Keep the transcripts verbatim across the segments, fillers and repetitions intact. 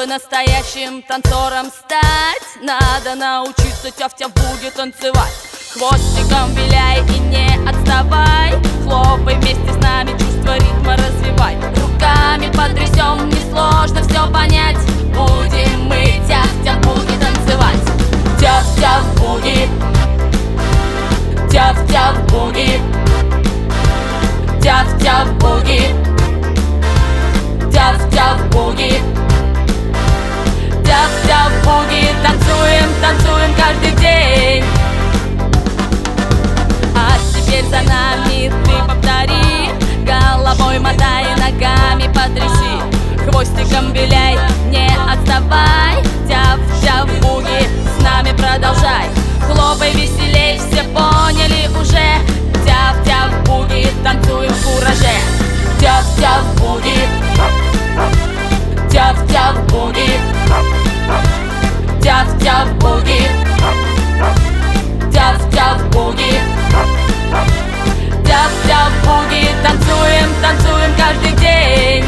настоящим танцором стать, надо научиться тяв-тяв-буги танцевать. Хвостиком виляй и не отставай, хлопай вместе с нами, чувство ритма развивай. Руками потрясем, несложно все понять, будем мы тяв-тяв-буги танцевать. Тяв-тяв-буги, тяв-тяв-буги, тяв-тяв-буги, тяв-тяв-буги, тяв-тяв-буги. Танцуем, танцуем каждый день. А теперь за нами ты повтори, головой мотай, ногами потряси, хвостиком виляй, не отставай. Тяв-тяв-буги, с нами продолжай. Хлопай веселей, все поняли уже. Тяв-тяв-буги, танцуем в кураже. Тяв-тяв-буги, тяв-тяв-буги, тяв-тяв-буги, тяв-тяв-буги, тяв-тяв-буги. Танцуем, танцуем каждый день.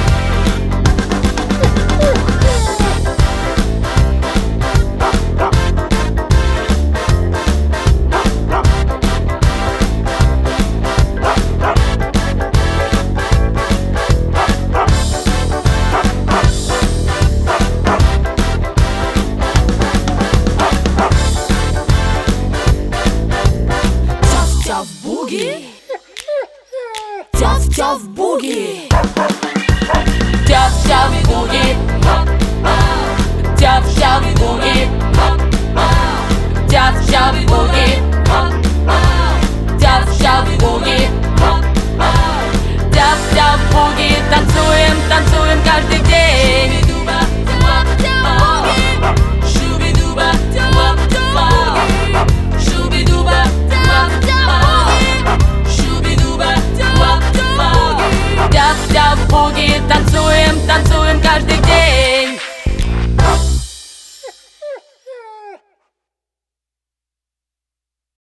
Тяв-тяв-буги, тяв-тяв-буги, тяв-тяв-буги, тяв-тяв-буги, тяв-тяв-буги.